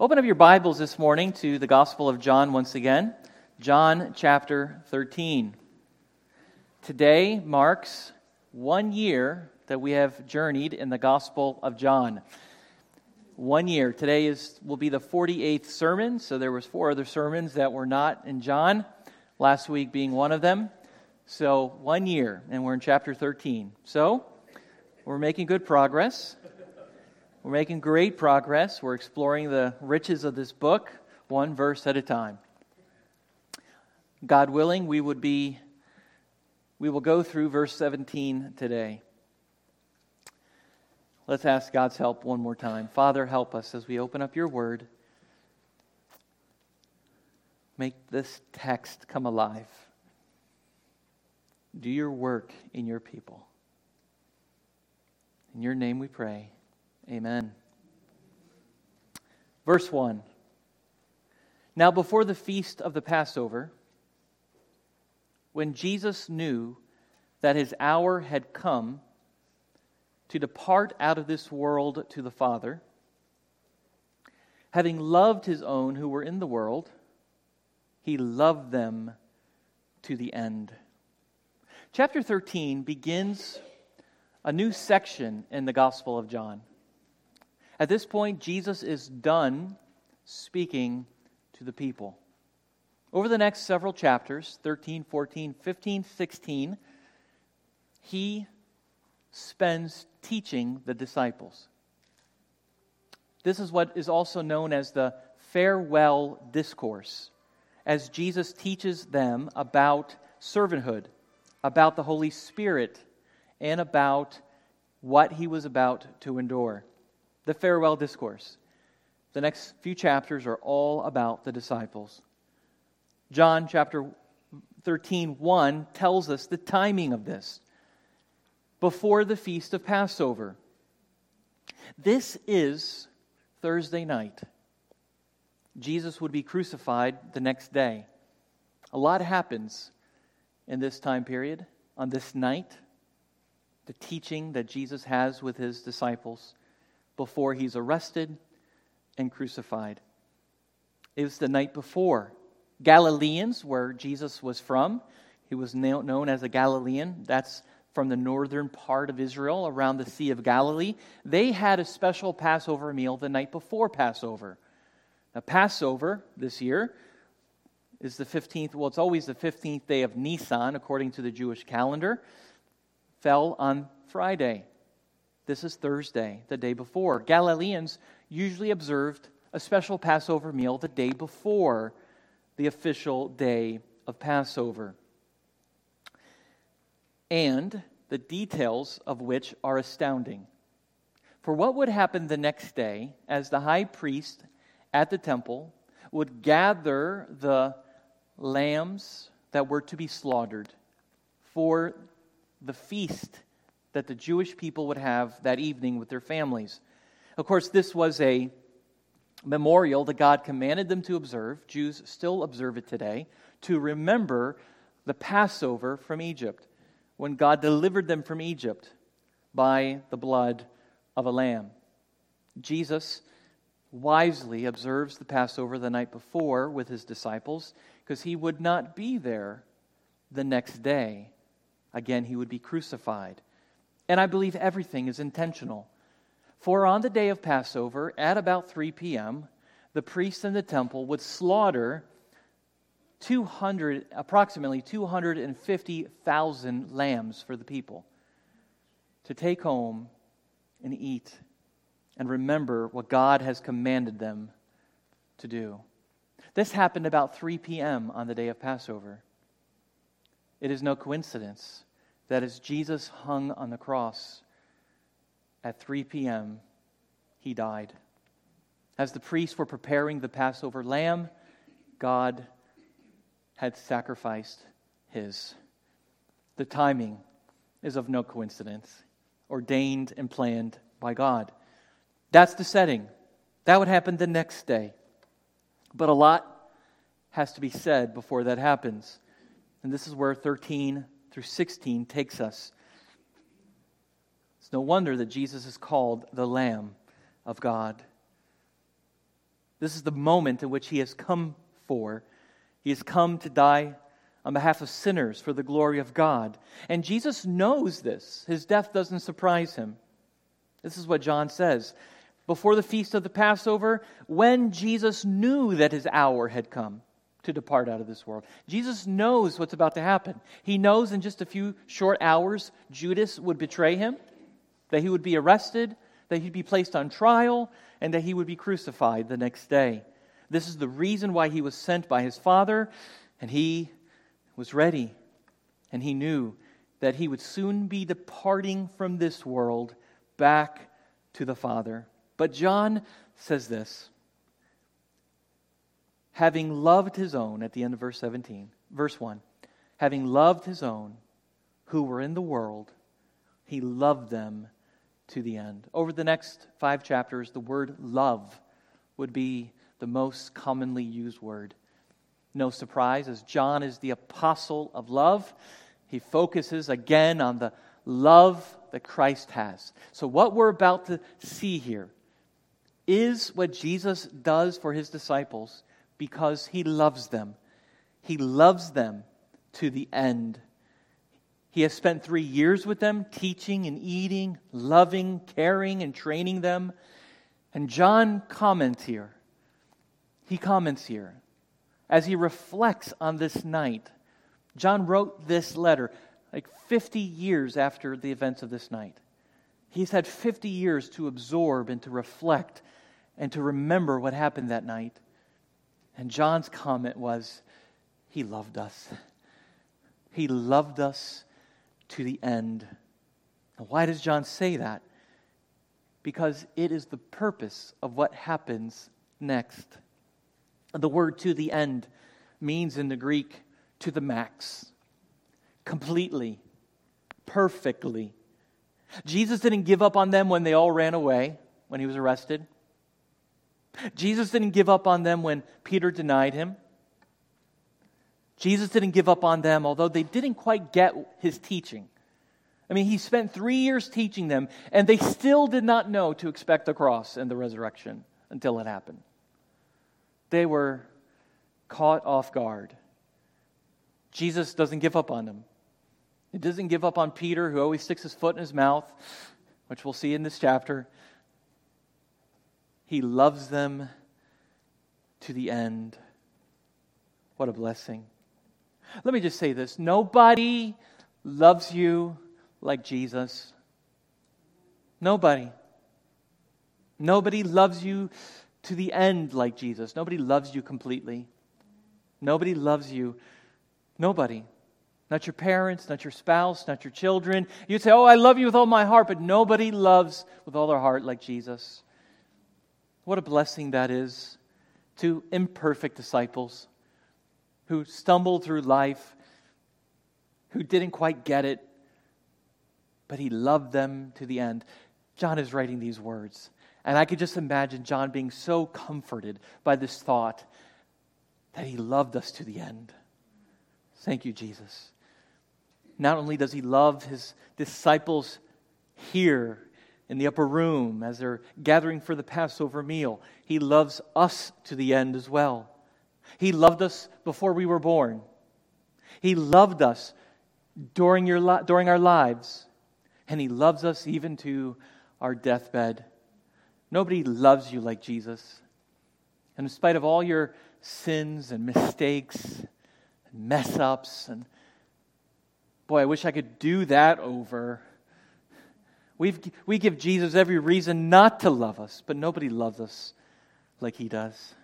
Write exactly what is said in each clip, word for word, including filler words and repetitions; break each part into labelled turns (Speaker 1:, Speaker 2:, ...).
Speaker 1: Open up your Bibles this morning to the Gospel of John once again. John chapter thirteen. Today marks one year that we have journeyed in the Gospel of John. One year. Today is will be the forty-eighth sermon, so there was four other sermons that were not in John, last week being one of them. So one year, and we're in chapter thirteen. So, we're making good progress. We're making great progress. We're exploring the riches of this book, one verse at a time. God willing, we would be, we will go through verse seventeen today. Let's ask God's help one more time. Father, help us as we open up your word. Make this text come alive. Do your work in your people. In your name we pray. Amen. Verse one. Now before the feast of the Passover, when Jesus knew that his hour had come to depart out of this world to the Father, having loved his own who were in the world, he loved them to the end. Chapter thirteen begins a new section in the Gospel of John. At this point, Jesus is done speaking to the people. Over the next several chapters, thirteen, fourteen, fifteen, sixteen, he spends teaching the disciples. This is what is also known as the farewell discourse, as Jesus teaches them about servanthood, about the Holy Spirit, and about what he was about to endure. The farewell discourse. The next few chapters are all about the disciples. John chapter thirteen, one tells us the timing of this. Before the feast of Passover. This is Thursday night. Jesus would be crucified the next day. A lot happens in this time period, on this night. The teaching that Jesus has with his disciples before he's arrested and crucified. It was the night before. Galileans, where Jesus was from, he was known as a Galilean. That's from the northern part of Israel, around the Sea of Galilee. They had a special Passover meal the night before Passover. Now, Passover this year is the fifteenth, well, it's always the fifteenth day of Nisan, according to the Jewish calendar, fell on Friday. This is Thursday, the day before. Galileans usually observed a special Passover meal the day before the official day of Passover, and the details of which are astounding. For what would happen the next day as the high priest at the temple would gather the lambs that were to be slaughtered for the feast that the Jewish people would have that evening with their families. Of course, this was a memorial that God commanded them to observe. Jews still observe it today, to remember the Passover from Egypt, when God delivered them from Egypt by the blood of a lamb. Jesus wisely observes the Passover the night before with his disciples, because he would not be there the next day. Again, he would be crucified. And I believe everything is intentional. For on the day of Passover, at about three p.m., the priests in the temple would slaughter two hundred, approximately two hundred fifty thousand lambs for the people to take home and eat and remember what God has commanded them to do. This happened about three p.m. on the day of Passover. It is no coincidence that as Jesus hung on the cross at three p.m., he died. As the priests were preparing the Passover lamb, God had sacrificed his. The timing is of no coincidence, ordained and planned by God. That's the setting. That would happen the next day. But a lot has to be said before that happens. And this is where thirteen through sixteen takes us. It's no wonder that Jesus is called the Lamb of God. This is the moment in which he has come for. He has come to die on behalf of sinners for the glory of God. And Jesus knows this. His death doesn't surprise him. This is what John says. Before the feast of the Passover, when Jesus knew that his hour had come to depart out of this world. Jesus knows what's about to happen. He knows in just a few short hours, Judas would betray him, that he would be arrested, that he'd be placed on trial, and that he would be crucified the next day. This is the reason why he was sent by his Father, and he was ready, and he knew that he would soon be departing from this world back to the Father. But John says this, having loved his own, at the end of verse seventeen, verse one, having loved his own who were in the world, he loved them to the end. Over the next five chapters, the word love would be the most commonly used word. No surprise, as John is the apostle of love, he focuses again on the love that Christ has. So what we're about to see here is what Jesus does for his disciples because he loves them. He loves them to the end. He has spent three years with them, teaching and eating, loving, caring, and training them. And John comments here. He comments here. As he reflects on this night, John wrote this letter like fifty years after the events of this night. He's had fifty years to absorb and to reflect and to remember what happened that night. And John's comment was, he loved us. He loved us to the end. Now, why does John say that? Because it is the purpose of what happens next. The word "to the end" means in the Greek to the max, completely, perfectly. Jesus didn't give up on them when they all ran away, when he was arrested. Jesus didn't give up on them when Peter denied him. Jesus didn't give up on them, although they didn't quite get his teaching. I mean, he spent three years teaching them, and they still did not know to expect the cross and the resurrection until it happened. They were caught off guard. Jesus doesn't give up on them. He doesn't give up on Peter, who always sticks his foot in his mouth, which we'll see in this chapter. He loves them to the end. What a blessing. Let me just say this. Nobody loves you like Jesus. Nobody. Nobody loves you to the end like Jesus. Nobody loves you completely. Nobody loves you. Nobody. Not your parents, not your spouse, not your children. You say, oh, I love you with all my heart, but nobody loves with all their heart like Jesus. What a blessing that is to imperfect disciples who stumbled through life, who didn't quite get it, but he loved them to the end. John is writing these words, and I could just imagine John being so comforted by this thought that he loved us to the end. Thank you, Jesus. Not only does he love his disciples here in the upper room as they're gathering for the Passover meal, he loves us to the end as well. He loved us before we were born. He loved us during your li- during our lives, and he loves us even to our deathbed. Nobody loves you like Jesus. And in spite of all your sins and mistakes and mess-ups, and boy, I wish I could do that over. We've, we give Jesus every reason not to love us, but nobody loves us like he does.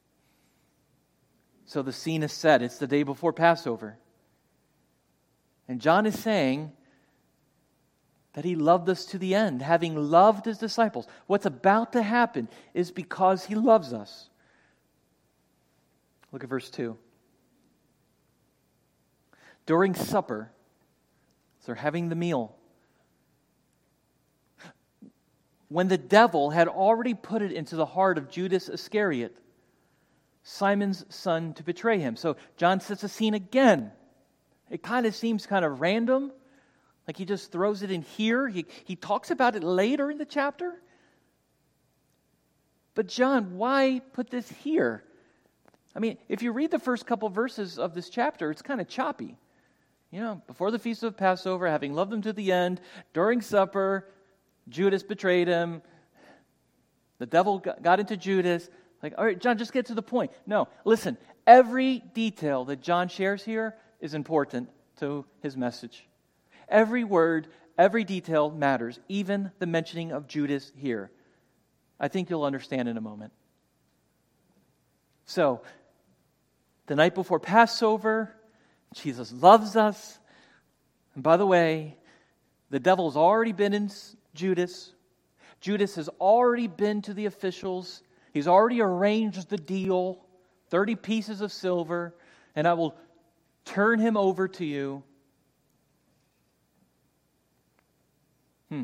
Speaker 1: So the scene is set. It's the day before Passover. And John is saying that he loved us to the end, having loved his disciples. What's about to happen is because he loves us. Look at verse two. During supper, so they're having the meal, when the devil had already put it into the heart of Judas Iscariot, Simon's son, to betray him. So John sets a scene again. It kind of seems kind of random, like he just throws it in here. He, he talks about it later in the chapter. But John, why put this here? I mean, if you read the first couple verses of this chapter, it's kind of choppy. You know, before the feast of Passover, having loved him to the end, during supper, Judas betrayed him. The devil got into Judas. Like, all right, John, just get to the point. No, listen, every detail that John shares here is important to his message. Every word, every detail matters, even the mentioning of Judas here. I think you'll understand in a moment. So, the night before Passover, Jesus loves us. And by the way, the devil's already been in Judas. Judas has already been to the officials. He's already arranged the deal, thirty pieces of silver, and I will turn him over to you. Hmm.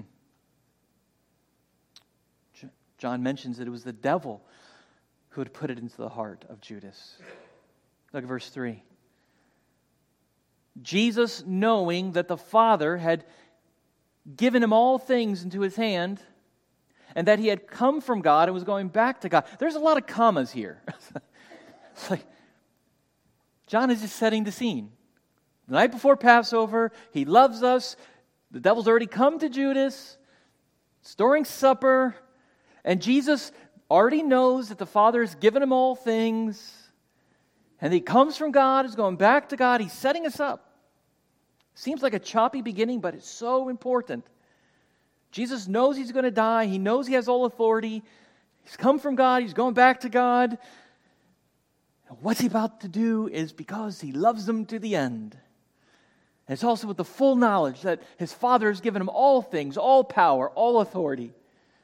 Speaker 1: John mentions that it was the devil who had put it into the heart of Judas. Look at verse three. Jesus, knowing that the Father had given him all things into his hand, and that he had come from God and was going back to God. There's a lot of commas here. It's like, John is just setting the scene. The night before Passover, he loves us. The devil's already come to Judas. It's during supper. And Jesus already knows that the Father has given him all things. And he comes from God, is going back to God. He's setting us up. Seems like a choppy beginning, but it's so important. Jesus knows he's going to die. He knows he has all authority. He's come from God. He's going back to God. And what's he about to do is because he loves them to the end. And it's also with the full knowledge that his Father has given him all things, all power, all authority.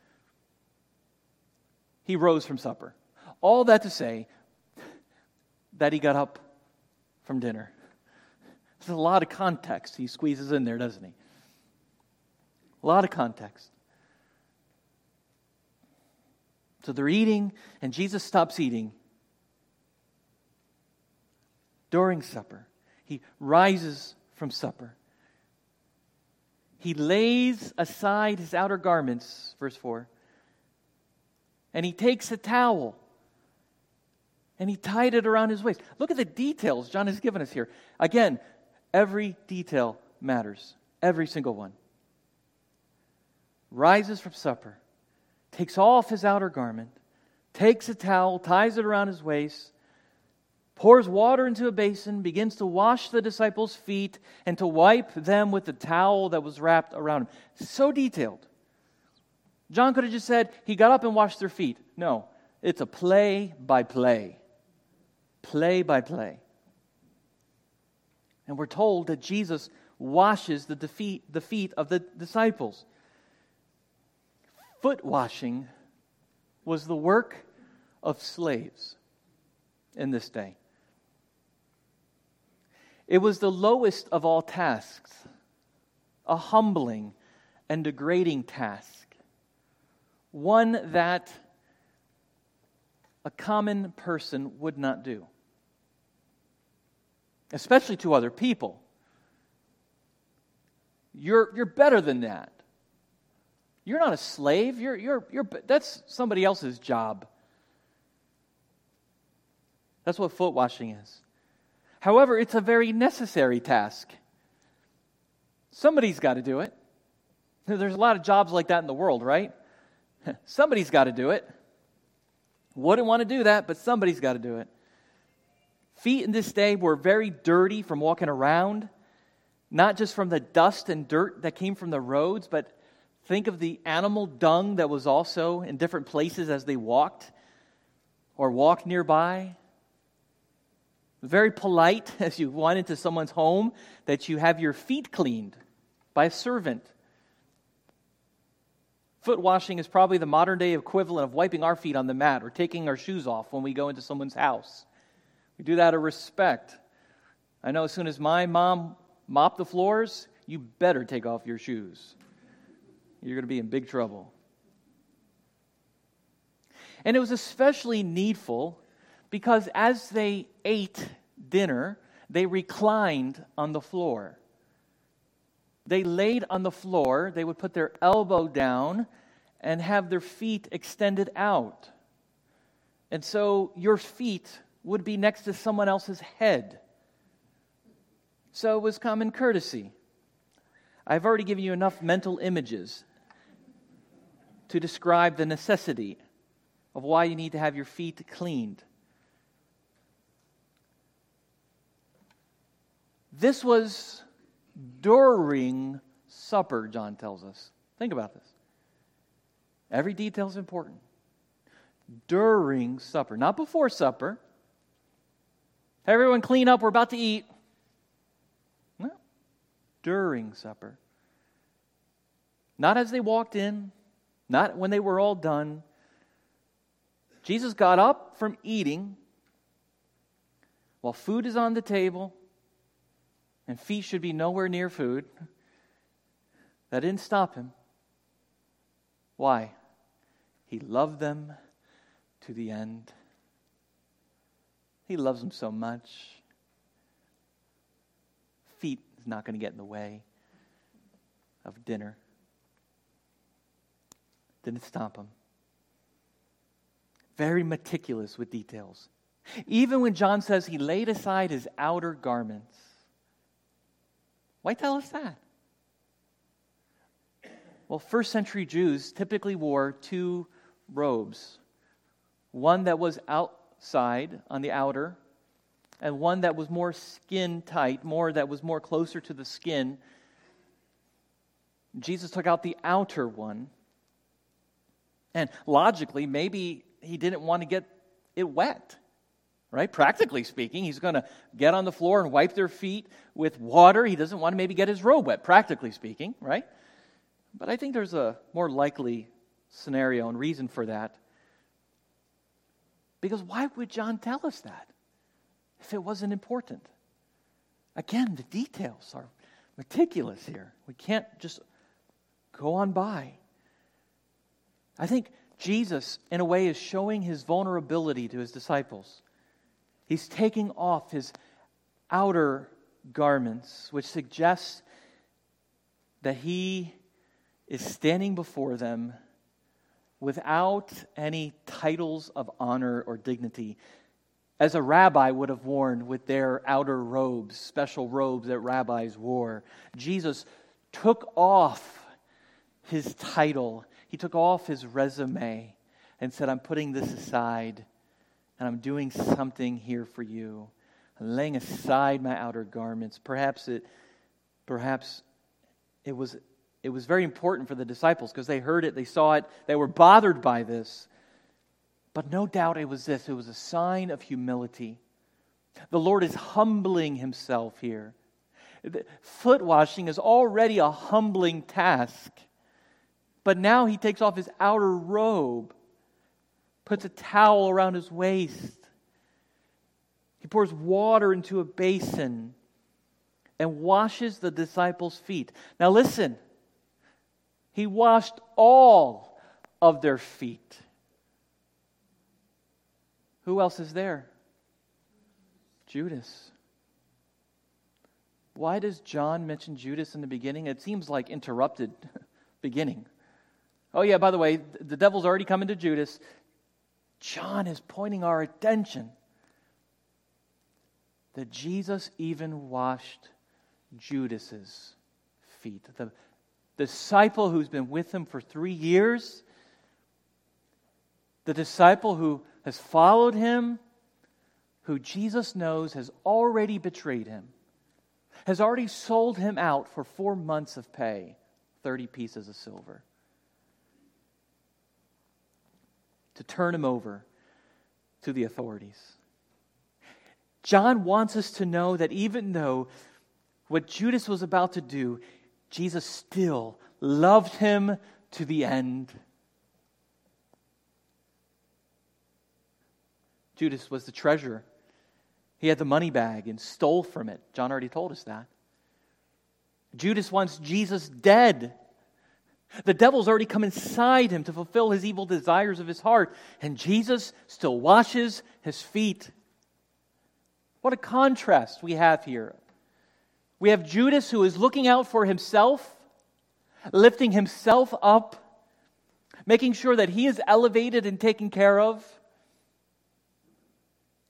Speaker 1: He rose from supper. All that to say that he got up from dinner. There's a lot of context he squeezes in there, doesn't he? A lot of context. So they're eating, and Jesus stops eating. During supper, he rises from supper. He lays aside his outer garments, verse four, and he takes a towel, and he tied it around his waist. Look at the details John has given us here. Again, every detail matters. Every single one. Rises from supper, takes off his outer garment, takes a towel, ties it around his waist, pours water into a basin, begins to wash the disciples' feet and to wipe them with the towel that was wrapped around him. So detailed. John could have just said, he got up and washed their feet. No, it's a play by play. Play by play. And we're told that Jesus washes the defeat, the feet of the disciples. Foot washing was the work of slaves in this day. It was the lowest of all tasks, a humbling and degrading task, one that a common person would not do, especially to other people. You're, you're better than that. You're not a slave. You're, you're, you're, that's somebody else's job. That's what foot washing is. However, it's a very necessary task. Somebody's got to do it. There's a lot of jobs like that in the world, right? Somebody's got to do it. Wouldn't want to do that, but somebody's got to do it. Feet in this day were very dirty from walking around, not just from the dust and dirt that came from the roads, but think of the animal dung that was also in different places as they walked or walked nearby. Very polite as you went into someone's home that you have your feet cleaned by a servant. Foot washing is probably the modern day equivalent of wiping our feet on the mat or taking our shoes off when we go into someone's house. We do that out of respect. I know as soon as my mom mopped the floors, you better take off your shoes. You're going to be in big trouble. And it was especially needful because as they ate dinner, they reclined on the floor. They laid on the floor. They would put their elbow down and have their feet extended out. And so your feet would be next to someone else's head. So it was common courtesy. I've already given you enough mental images to describe the necessity of why you need to have your feet cleaned. This was during supper, John tells us. Think about this. Every detail is important. During supper, not before supper. Everyone clean up, we're about to eat. No. During supper. Not as they walked in, not when they were all done. Jesus got up from eating while food is on the table, and feet should be nowhere near food. That didn't stop him. Why? He loved them to the end. He loves them so much. Feet is not going to get in the way of dinner. Didn't stop him. Very meticulous with details. Even when John says he laid aside his outer garments. Why tell us that? Well, first century Jews typically wore two robes. One that was outside on the outer, and one that was more skin tight, more that was more closer to the skin. Jesus took out the outer one. And logically, maybe he didn't want to get it wet. Right? Practically speaking, he's going to get on the floor and wipe their feet with water. He doesn't want to maybe get his robe wet, practically speaking, right? But I think there's a more likely scenario and reason for that. Because why would John tell us that if it wasn't important? Again, the details are meticulous here. We can't just go on by. I think Jesus, in a way, is showing his vulnerability to his disciples. He's taking off his outer garments, which suggests that he is standing before them without any titles of honor or dignity, as a rabbi would have worn with their outer robes, special robes that rabbis wore. Jesus took off his title. He took off his resume and said, I'm putting this aside, and I'm doing something here for you. I'm laying aside my outer garments. Perhaps it, perhaps it was It was very important for the disciples because they heard it, they saw it, they were bothered by this. But no doubt it was this, it was a sign of humility. The Lord is humbling himself here. Foot washing is already a humbling task. But now he takes off his outer robe, puts a towel around his waist. He pours water into a basin and washes the disciples' feet. Now listen. He washed all of their feet. Who else is there? Judas. Why does John mention Judas in the beginning? It seems like interrupted beginning. Oh yeah, by the way, the devil's already coming to Judas. John is pointing our attention that Jesus even washed Judas's feet. The disciple who's been with him for three years, the disciple who has followed him, who Jesus knows has already betrayed him, has already sold him out for four months of pay, thirty pieces of silver, to turn him over to the authorities. John wants us to know that even though what Judas was about to do, Jesus still loved him to the end. Judas was the treasurer. He had the money bag and stole from it. John already told us that. Judas wants Jesus dead. The devil's already come inside him to fulfill his evil desires of his heart. And Jesus still washes his feet. What a contrast we have here. We have Judas who is looking out for himself, lifting himself up, making sure that he is elevated and taken care of.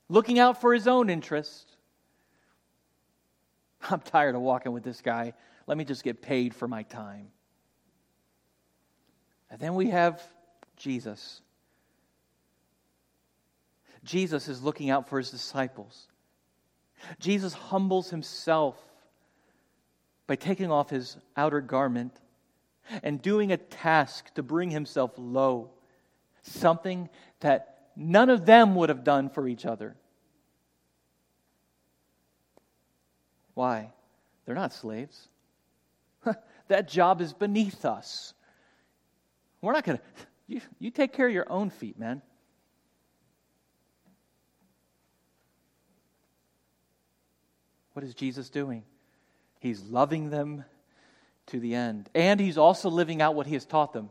Speaker 1: looking out for his own interest. I'm tired of walking with this guy. Let me just get paid for my time. And then we have Jesus. Jesus is looking out for his disciples. Jesus humbles himself by taking off his outer garment and doing a task to bring himself low, something that none of them would have done for each other. Why? They're not slaves. That job is beneath us. We're not going to... You, you take care of your own feet, man. What is Jesus doing? He's loving them to the end. And he's also living out what he has taught them.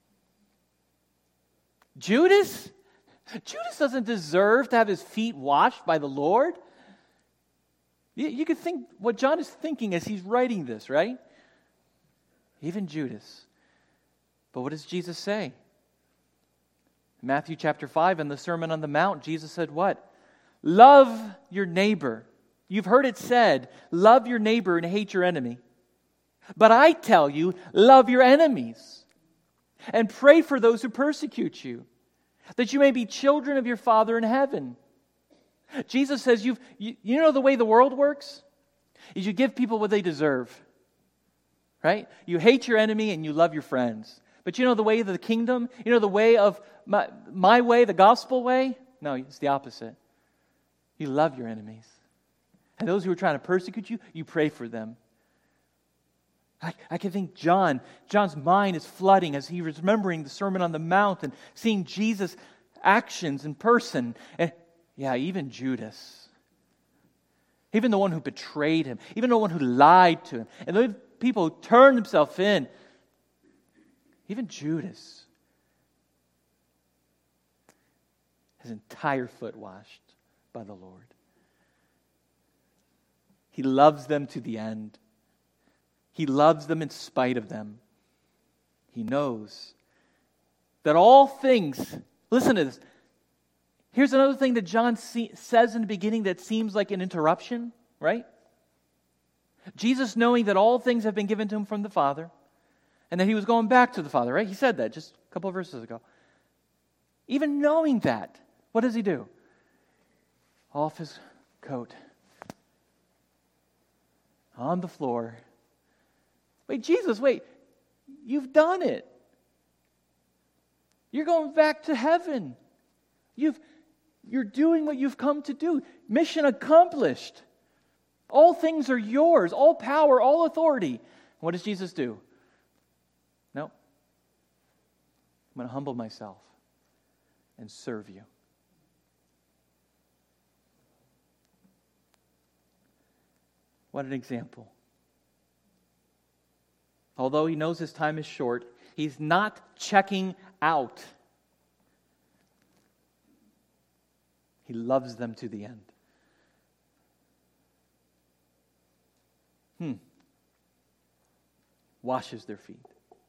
Speaker 1: Judas? Judas doesn't deserve to have his feet washed by the Lord. You, you can think what John is thinking as he's writing this, right? Even Judas. But what does Jesus say? Matthew chapter five, in the Sermon on the Mount, Jesus said what? Love your neighbor. You've heard it said, love your neighbor and hate your enemy. But I tell you, love your enemies and pray for those who persecute you, that you may be children of your Father in heaven. Jesus says, you've, you, you know the way the world works? Is you give people what they deserve. Right? You hate your enemy and you love your friends. But you know the way of the kingdom? You know the way of my, my way, the gospel way? No, it's the opposite. You love your enemies. And those who are trying to persecute you, you pray for them. I, I can think John, John's mind is flooding as he was remembering the Sermon on the Mount and seeing Jesus' actions in person. And yeah, even Judas. Even the one who betrayed him. Even the one who lied to him. And the people who turned themselves in. Even Judas. His entire foot washed by the Lord. He loves them to the end. He loves them in spite of them. He knows that all things, listen to this. Here's another thing that John see, says in the beginning that seems like an interruption, right? Jesus, knowing that all things have been given to him from the Father, and that he was going back to the Father, right? He said that just a couple of verses ago. Even knowing that, what does he do? Off his coat. On the floor. Wait, Jesus, wait. You've done it. You're going back to heaven. You've, you're doing what you've come to do. Mission accomplished. All things are yours. All power, all authority. What does Jesus do? No. I'm going to humble myself and serve you. What an example. Although he knows his time is short, he's not checking out. He loves them to the end. Hmm. Washes their feet.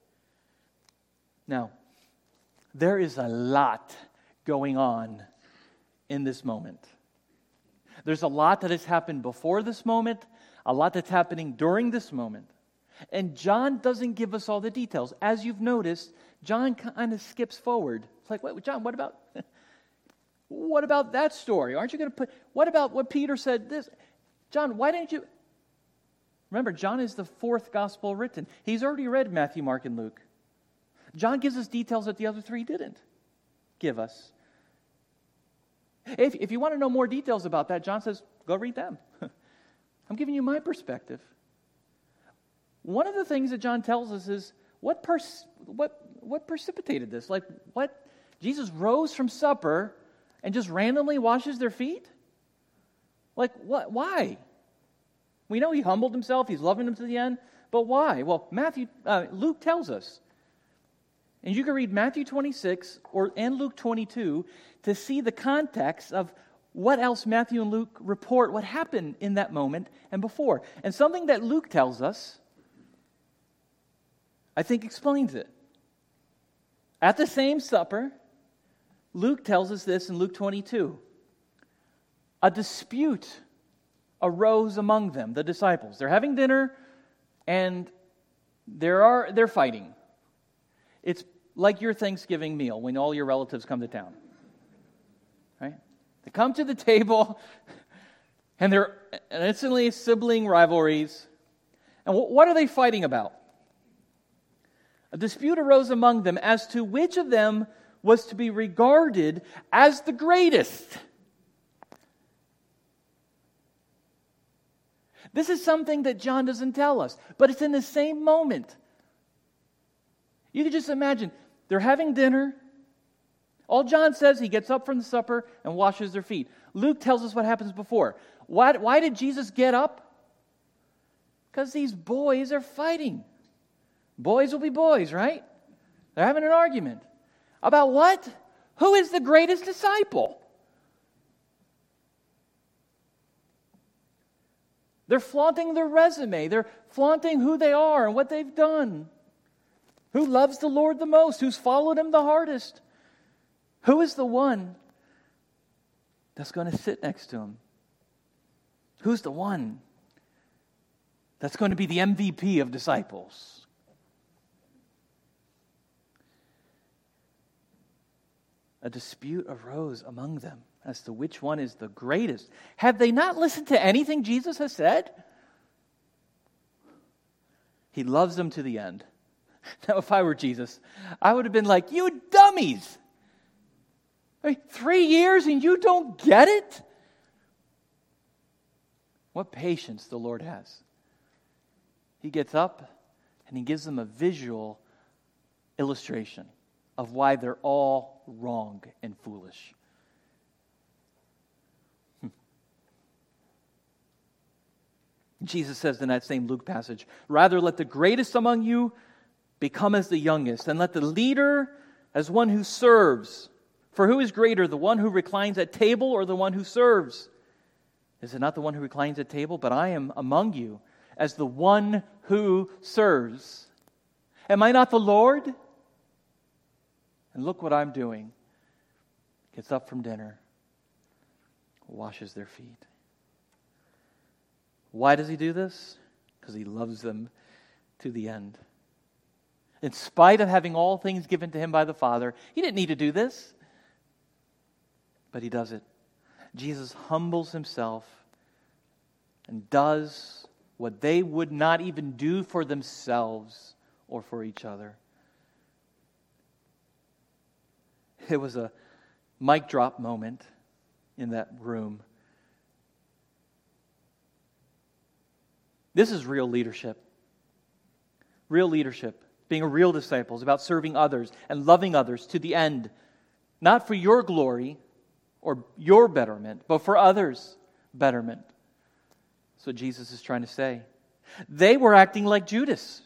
Speaker 1: Now, there is a lot going on in this moment. There's a lot that has happened before this moment, a lot that's happening during this moment. And John doesn't give us all the details. As you've noticed, John kind of skips forward. It's like, wait, John, what about what about that story? Aren't you going to put, what about what Peter said this? John, why didn't you? Remember, John is the fourth gospel written. He's already read Matthew, Mark, and Luke. John gives us details that the other three didn't give us. If, if you want to know more details about that, John says, go read them. I'm giving you my perspective. One of the things that John tells us is what pers- what what precipitated this? Like what? Jesus rose from supper and just randomly washes their feet? Like what? Why? We know he humbled himself. He's loving them to the end. But why? Well, Matthew, uh, Luke tells us. And you can read Matthew twenty-six or and Luke twenty-two to see the context of what else Matthew and Luke report what happened in that moment and before. And something that Luke tells us, I think, explains it. At the same supper, Luke tells us this in Luke twenty-two. a dispute arose among them, the disciples. They're having dinner, and there are they're fighting. It's like your Thanksgiving meal when all your relatives come to town. Right? They come to the table, and they're instantly sibling rivalries. And what are they fighting about? A dispute arose among them as to which of them was to be regarded as the greatest. This is something that John doesn't tell us, but it's in the same moment. You can just imagine, they're having dinner. All John says, he gets up from the supper and washes their feet. Luke tells us what happens before. Why, why did Jesus get up? Because these boys are fighting. Boys will be boys, right? They're having an argument. About what? Who is the greatest disciple? They're flaunting their resume. They're flaunting who they are and what they've done. Who loves the Lord the most? Who's followed Him the hardest? Who is the one that's going to sit next to Him? Who's the one that's going to be the M V P of disciples? A dispute arose among them as to which one is the greatest. Have they not listened to anything Jesus has said? He loves them to the end. Now, if I were Jesus, I would have been like, you dummies! I mean, three years and you don't get it? What patience the Lord has. He gets up and He gives them a visual illustration of why they're all wrong and foolish. Jesus says in that same Luke passage, rather let the greatest among you become as the youngest, and let the leader as one who serves. For who is greater, the one who reclines at table or the one who serves? Is it not the one who reclines at table? But I am among you as the one who serves. Am I not the Lord? And look what I'm doing. Gets up from dinner, washes their feet. Why does He do this? Because He loves them to the end. In spite of having all things given to Him by the Father, He didn't need to do this. But He does it. Jesus humbles Himself and does what they would not even do for themselves or for each other. It was a mic drop moment in that room. This is real leadership. Real leadership. Being a real disciple is about serving others and loving others to the end. Not for your glory or your betterment, but for others' betterment. That's what Jesus is trying to say. They were acting like Judas.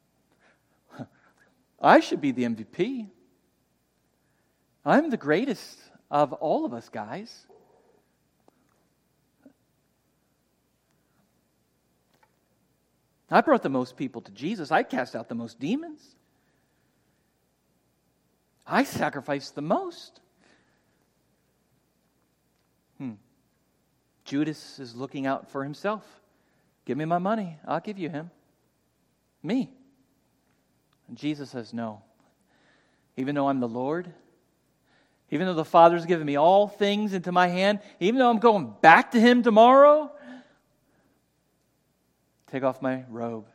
Speaker 1: I should be the M V P. I'm the greatest of all of us, guys. I brought the most people to Jesus. I cast out the most demons. I sacrificed the most. Hmm. Judas is looking out for himself. Give me my money. I'll give you him. Me. And Jesus says, no. Even though I'm the Lord, even though the Father's given me all things into my hand, even though I'm going back to Him tomorrow, take off my robe,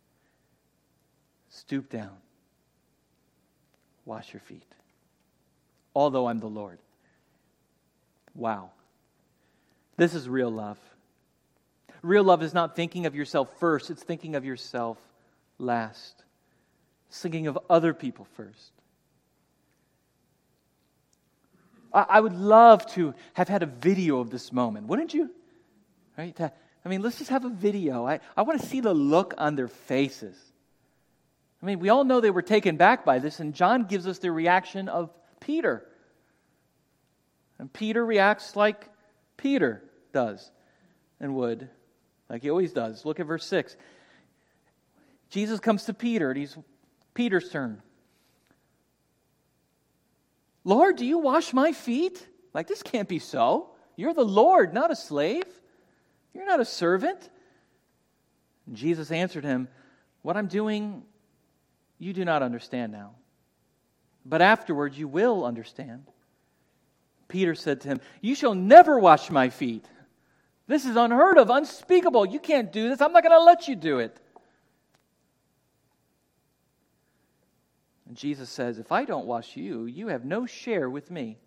Speaker 1: stoop down, wash your feet, although I'm the Lord. Wow. This is real love. Real love is not thinking of yourself first, it's thinking of yourself last. It's thinking of other people first. I, I would love to have had a video of this moment, wouldn't you? Right? I mean, let's just have a video. I, I want to see the look on their faces. I mean, we all know they were taken back by this, and John gives us the reaction of Peter. And Peter reacts like Peter does and would, like he always does. Look at verse six. Jesus comes to Peter, and he's Peter's turn. Lord, do you wash my feet? Like, this can't be so. You're the Lord, not a slave. You're not a servant. And Jesus answered him, what I'm doing, you do not understand now. But afterwards you will understand. Peter said to him, you shall never wash my feet. This is unheard of, unspeakable. You can't do this. I'm not going to let you do it. And Jesus says, if I don't wash you, you have no share with me.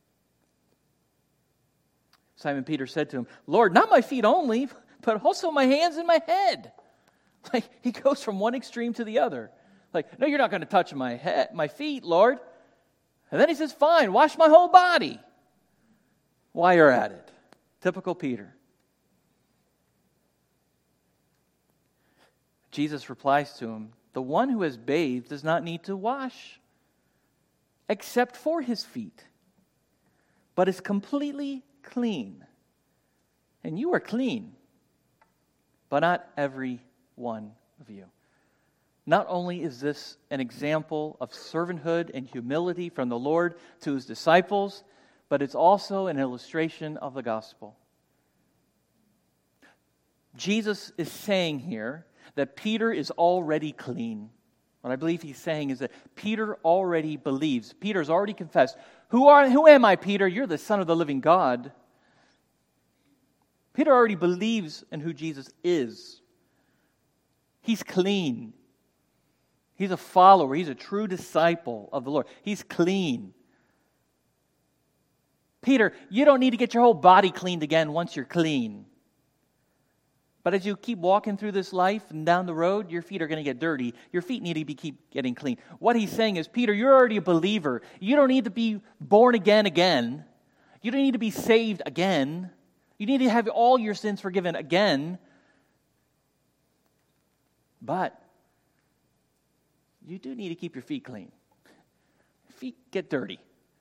Speaker 1: Simon Peter said to him, Lord, not my feet only, but also my hands and my head. Like, he goes from one extreme to the other. Like, no, you're not going to touch my head, my feet, Lord. And then he says, fine, wash my whole body. While you're at it. Typical Peter. Jesus replies to him, the one who has bathed does not need to wash, except for his feet, but is completely clean. And you are clean, but not every one of you. Not only is this an example of servanthood and humility from the Lord to his disciples, but it's also an illustration of the gospel. Jesus is saying here that Peter is already clean. What I believe he's saying is that Peter already believes. Peter's already confessed. Who are? Who am I, Peter? You're the Son of the living God. Peter already believes in who Jesus is. He's clean. He's a follower. He's a true disciple of the Lord. He's clean. Peter, you don't need to get your whole body cleaned again once you're clean. But as you keep walking through this life and down the road, your feet are going to get dirty. Your feet need to be keep getting clean. What he's saying is, Peter, you're already a believer. You don't need to be born again again. You don't need to be saved again. You need to have all your sins forgiven again. But you do need to keep your feet clean. Feet get dirty.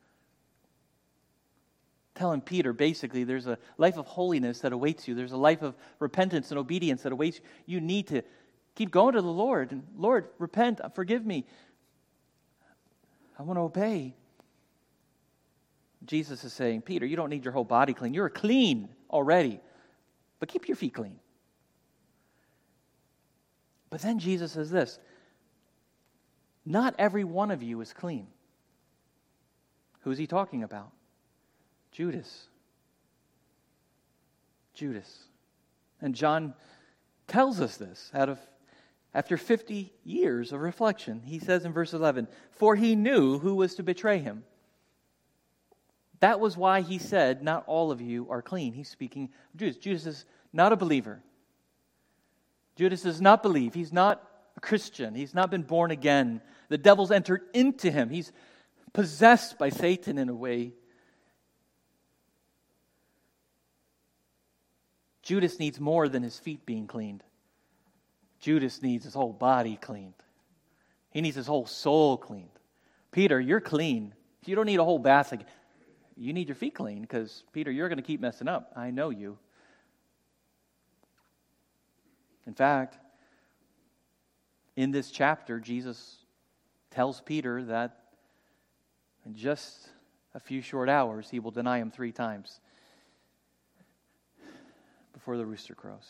Speaker 1: Telling Peter, basically, there's a life of holiness that awaits you. There's a life of repentance and obedience that awaits you. You need to keep going to the Lord. And Lord, repent, forgive me. I want to obey. Jesus is saying, Peter, you don't need your whole body clean. You're clean already. But keep your feet clean. But then Jesus says this, not every one of you is clean. Who's he talking about? Judas. Judas. And John tells us this out of after fifty years of reflection. He says in verse eleven, for he knew who was to betray him. That was why he said, not all of you are clean. He's speaking of Judas. Judas is not a believer. Judas does not believe. He's not a Christian. He's not been born again. The devil's entered into him. He's possessed by Satan in a way. Judas needs more than his feet being cleaned. Judas needs his whole body cleaned. He needs his whole soul cleaned. Peter, you're clean. You don't need a whole bath again. You need your feet clean because, Peter, you're going to keep messing up. I know you. In fact, in this chapter, Jesus tells Peter that in just a few short hours, he will deny him three times before the rooster crows.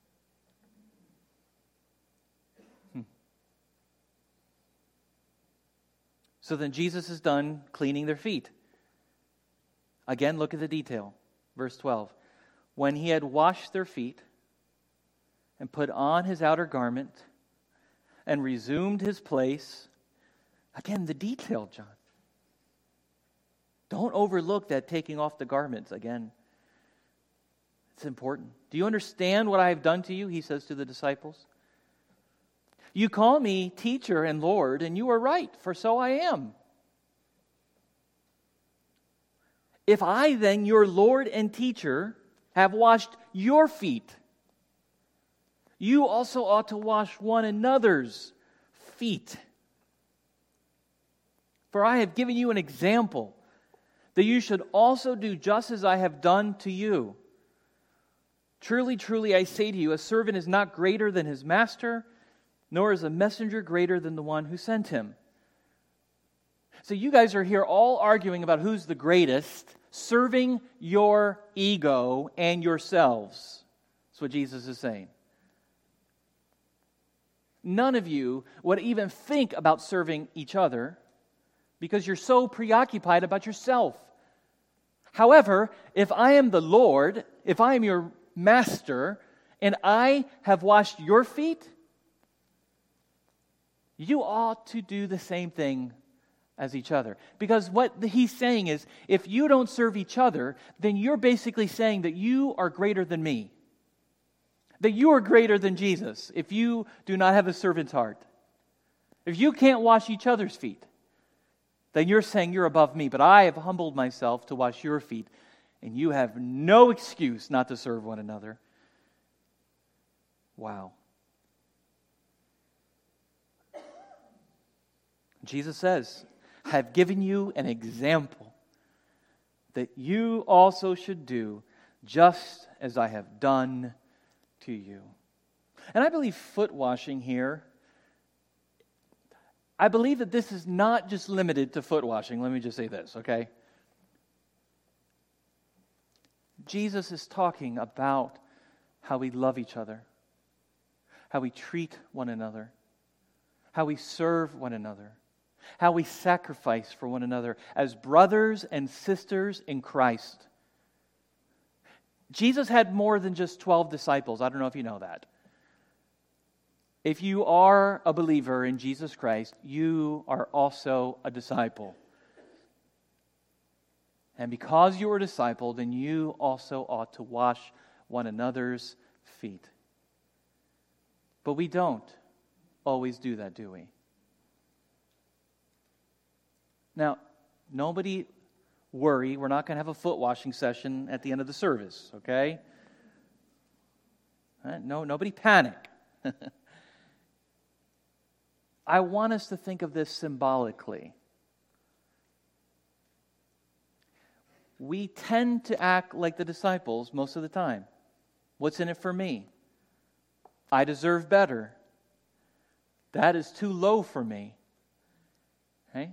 Speaker 1: Hmm. So then Jesus is done cleaning their feet. Again, look at the detail. Verse twelve. When he had washed their feet and put on his outer garment and resumed his place. Again, the detail, John. Don't overlook that taking off the garments again. It's important. Do you understand what I have done to you? He says to the disciples. You call me teacher and Lord, and you are right, for so I am. If I then, your Lord and teacher, have washed your feet, you also ought to wash one another's feet. For I have given you an example, that you should also do just as I have done to you. Truly, truly, I say to you, a servant is not greater than his master, nor is a messenger greater than the one who sent him. So you guys are here all arguing about who's the greatest serving your ego and yourselves. That's what Jesus is saying. None of you would even think about serving each other because you're so preoccupied about yourself. However, if I am the Lord, if I am your master, and I have washed your feet, you ought to do the same thing as each other. Because what he's saying is, if you don't serve each other, then you're basically saying that you are greater than me. That you are greater than Jesus if you do not have a servant's heart. If you can't wash each other's feet, then you're saying you're above me. But I have humbled myself to wash your feet, and you have no excuse not to serve one another. Wow. Jesus says, I have given you an example that you also should do just as I have done to you. And I believe foot washing here, I believe that this is not just limited to foot washing. Let me just say this, okay? Jesus is talking about how we love each other, how we treat one another, how we serve one another, how we sacrifice for one another as brothers and sisters in Christ. Jesus had more than just twelve disciples. I don't know if you know that. If you are a believer in Jesus Christ, you are also a disciple. And because you are a disciple, then you also ought to wash one another's feet. But we don't always do that, do we? Now, nobody worry, we're not going to have a foot washing session at the end of the service, okay? No, nobody panic. I want us to think of this symbolically. We tend to act like the disciples most of the time. What's in it for me? I deserve better. That is too low for me. Okay?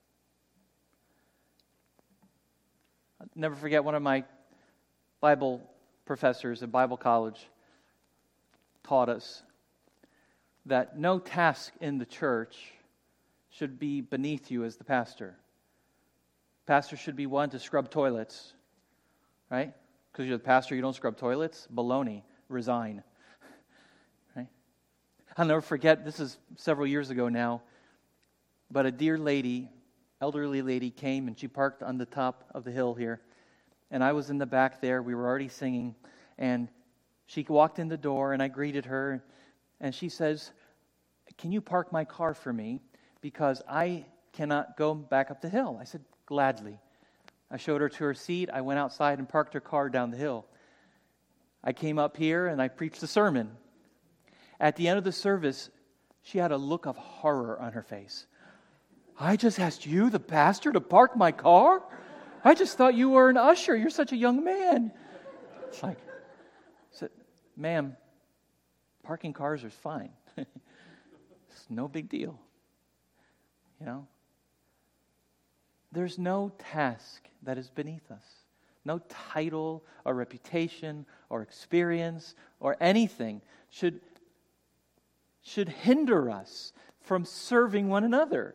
Speaker 1: I'll never forget one of my Bible professors at Bible college taught us that no task in the church should be beneath you as the pastor. Pastor should be one to scrub toilets, right? Because you're the pastor, you don't scrub toilets? Baloney. Resign. Right? I'll never forget, this is several years ago now, but a dear lady, elderly lady came and she parked on the top of the hill here. And I was in the back there, we were already singing, and she walked in the door and I greeted her, and she says, "Can you park my car for me? Because I cannot go back up the hill." I said, "Gladly." I showed her to her seat. I went outside and parked her car down the hill. I came up here and I preached the sermon. At the end of the service, she had a look of horror on her face. "I just asked you, the pastor, to park my car? I just thought you were an usher. You're such a young man." It's like, I said, "Ma'am, parking cars are fine. It's no big deal." You know? There's no task that is beneath us. No title or reputation or experience or anything should, should hinder us from serving one another.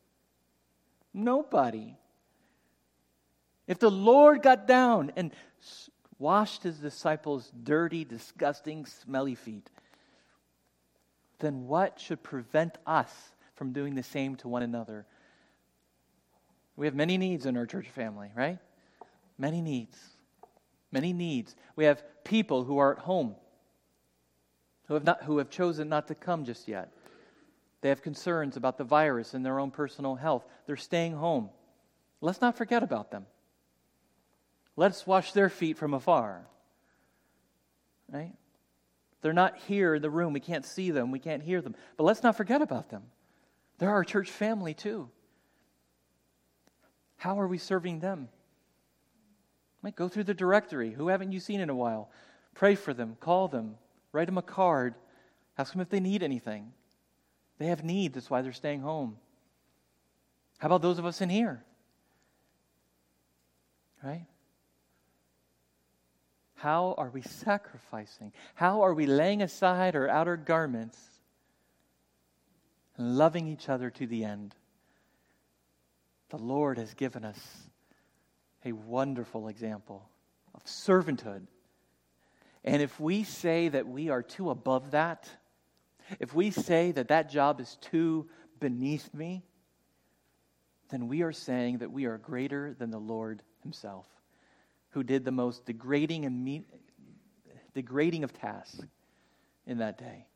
Speaker 1: Nobody. If the Lord got down and washed his disciples' dirty, disgusting, smelly feet, then what should prevent us from doing the same to one another? We have many needs in our church family, right? Many needs. Many needs. We have people who are at home, who have not, who have chosen not to come just yet. They have concerns about the virus and their own personal health. They're staying home. Let's not forget about them. Let's wash their feet from afar. Right? They're not here in the room. We can't see them. We can't hear them. But let's not forget about them. They're our church family too. How are we serving them? Might go through the directory. Who haven't you seen in a while? Pray for them. Call them. Write them a card. Ask them if they need anything. They have needs. That's why they're staying home. How about those of us in here? Right? How are we sacrificing? How are we laying aside our outer garments and loving each other to the end? The Lord has given us a wonderful example of servanthood. And if we say that we are too above that, if we say that that job is too beneath me, then we are saying that we are greater than the Lord himself, who did the most degrading and me- degrading of tasks in that day.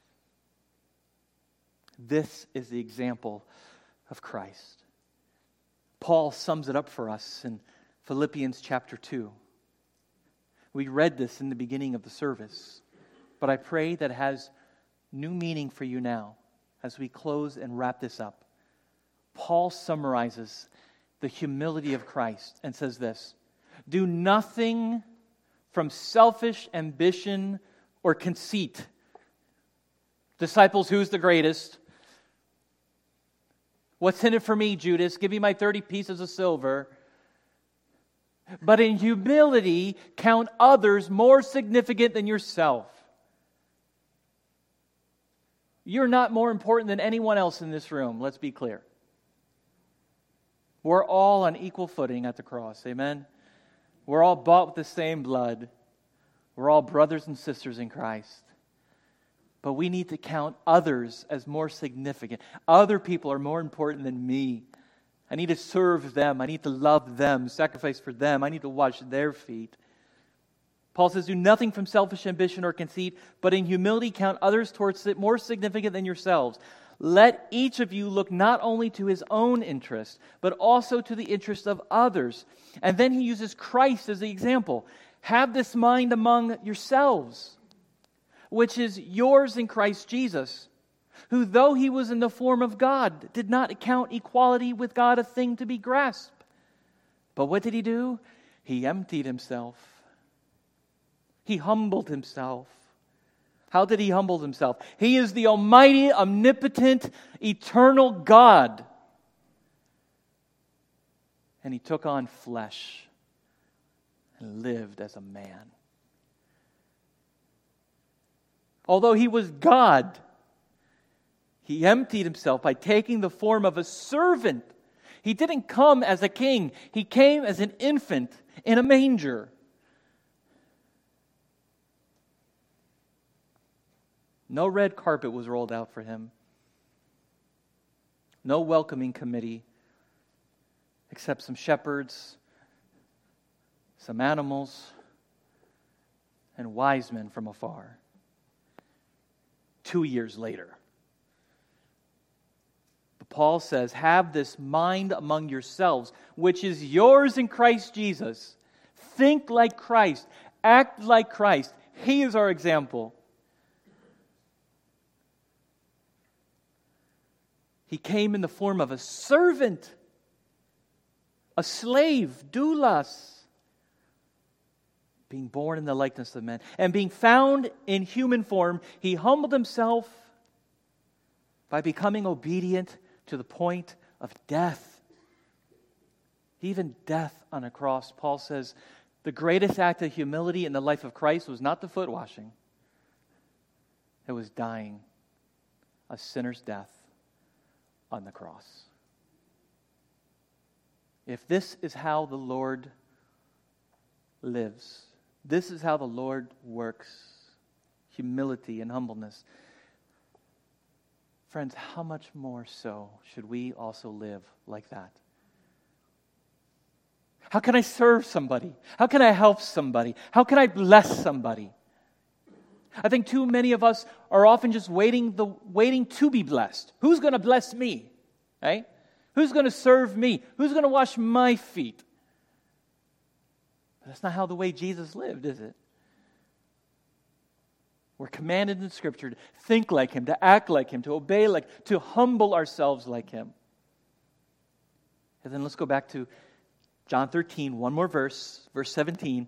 Speaker 1: This is the example of Christ. Paul sums it up for us in Philippians chapter two. We read this in the beginning of the service, but I pray that it has new meaning for you now as we close and wrap this up. Paul summarizes the humility of Christ and says this: do nothing from selfish ambition or conceit. Disciples, who's the greatest? What's in it for me, Judas? Give me my thirty pieces of silver. But in humility, count others more significant than yourself. You're not more important than anyone else in this room, let's be clear. We're all on equal footing at the cross, amen? We're all bought with the same blood. We're all brothers and sisters in Christ. But we need to count others as more significant. Other people are more important than me. I need to serve them. I need to love them, sacrifice for them. I need to wash their feet. Paul says, do nothing from selfish ambition or conceit, but in humility count others towards it more significant than yourselves. Let each of you look not only to his own interest, but also to the interest of others. And then he uses Christ as the example. Have this mind among yourselves, which is yours in Christ Jesus, who, though he was in the form of God, did not account equality with God a thing to be grasped. But what did he do? He emptied himself. He humbled himself. How did he humble himself? He is the almighty, omnipotent, eternal God. And he took on flesh and lived as a man. Although he was God, he emptied himself by taking the form of a servant. He didn't come as a king. He came as an infant in a manger. No red carpet was rolled out for him. No welcoming committee, except some shepherds, some animals, and wise men from afar. Two years later. But Paul says, have this mind among yourselves, which is yours in Christ Jesus. Think like Christ. Act like Christ. He is our example. He came in the form of a servant, a slave, doulos, being born in the likeness of men. And being found in human form, he humbled himself by becoming obedient to the point of death. Even death on a cross. Paul says the greatest act of humility in the life of Christ was not the foot washing. It was dying a sinner's death on the cross. If this is how the Lord lives, this is how the Lord works, humility and humbleness, friends, how much more so should we also live like that? How can I serve somebody? How can I help somebody? How can I bless somebody? I think too many of us are often just waiting the waiting to be blessed. Who's going to bless me? Right? Who's going to serve me? Who's going to wash my feet? But that's not how the way Jesus lived, is it? We're commanded in Scripture to think like Him, to act like Him, to obey like, to humble ourselves like Him. And then let's go back to John thirteen, one more verse, verse seventeen.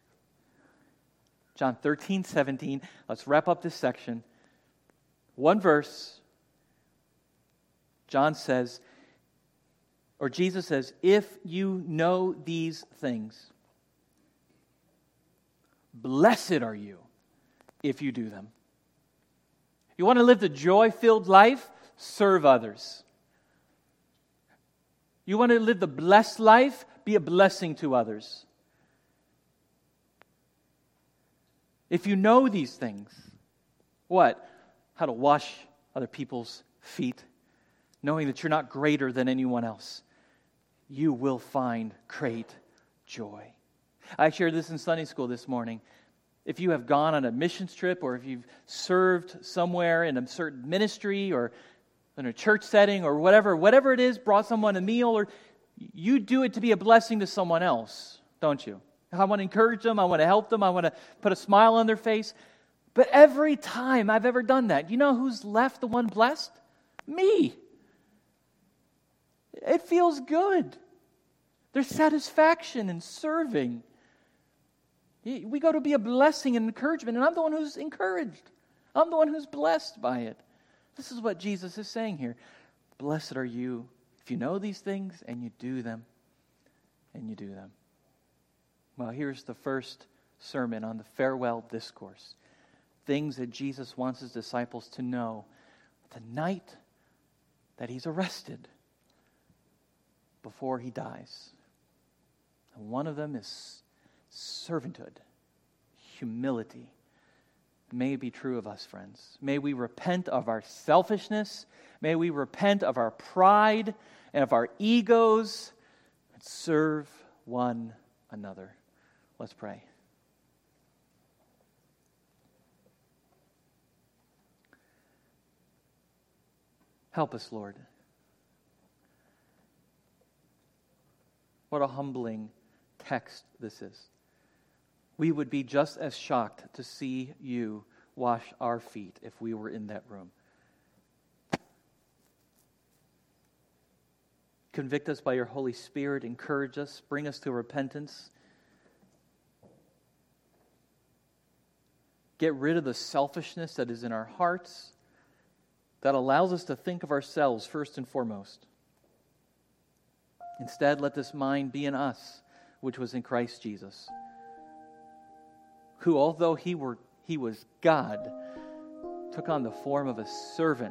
Speaker 1: John thirteen, seventeen. Let's wrap up this section. One verse. John says, or Jesus says, if you know these things, Blessed are you if you do them. You want to live the joy-filled life? Serve others. You want to live the blessed life? Be a blessing to others. If you know these things, what? How to wash other people's feet, knowing that you're not greater than anyone else, you will find great joy. I shared this in Sunday school this morning. If you have gone on a missions trip, or if you've served somewhere in a certain ministry or in a church setting or whatever, whatever it is, brought someone a meal, or you do it to be a blessing to someone else, don't you? I want to encourage them. I want to help them. I want to put a smile on their face. But every time I've ever done that, you know who's left the one blessed? Me. It feels good. There's satisfaction in serving. We go to be a blessing and encouragement, and I'm the one who's encouraged. I'm the one who's blessed by it. This is what Jesus is saying here. Blessed are you if you know these things and you do them, and you do them. Well, here's the first sermon on the farewell discourse. Things that Jesus wants his disciples to know the night that he's arrested before he dies. And one of them is servanthood, humility. May it be true of us, friends. May we repent of our selfishness. May we repent of our pride and of our egos and serve one another. Let's pray. Help us, Lord. What a humbling text this is. We would be just as shocked to see you wash our feet if we were in that room. Convict us by your Holy Spirit. Encourage us. Bring us to repentance. Get rid of the selfishness that is in our hearts that allows us to think of ourselves first and foremost. Instead, let this mind be in us, which was in Christ Jesus, who, although he were he was God, took on the form of a servant.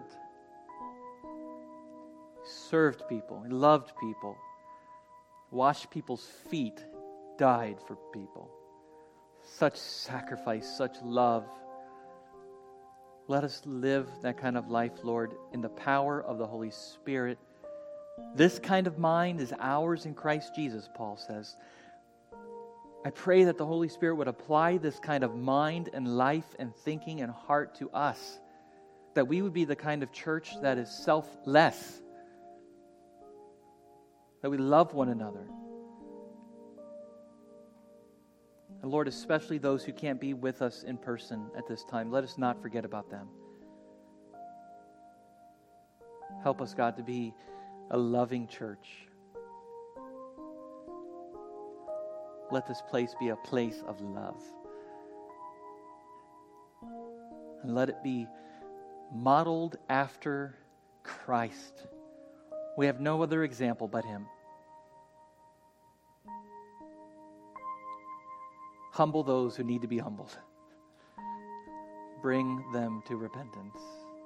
Speaker 1: He served people. He loved people. Washed people's feet. Died for people. Such sacrifice, such love. Let us live that kind of life, Lord, in the power of the Holy Spirit. This kind of mind is ours in Christ Jesus, Paul says. I pray that the Holy Spirit would apply this kind of mind and life and thinking and heart to us, that we would be the kind of church that is selfless, that we love one another. And Lord, especially those who can't be with us in person at this time, let us not forget about them. Help us, God, to be a loving church. Let this place be a place of love. And let it be modeled after Christ. We have no other example but Him. Humble those who need to be humbled. Bring them to repentance.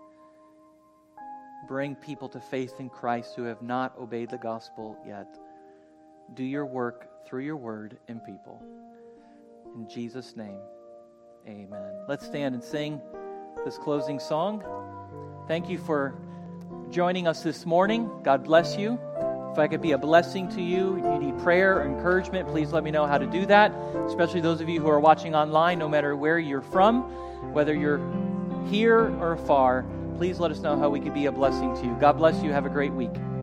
Speaker 1: Bring people to faith in Christ who have not obeyed the gospel yet. Do your work through your word in people. In Jesus' name, amen. Let's stand and sing this closing song. Thank you for joining us this morning. God bless you. If I could be a blessing to you, you need prayer or encouragement, please let me know how to do that, especially those of you who are watching online, no matter where you're from, whether you're here or far, please let us know how we could be a blessing to you. God bless you. Have a great week.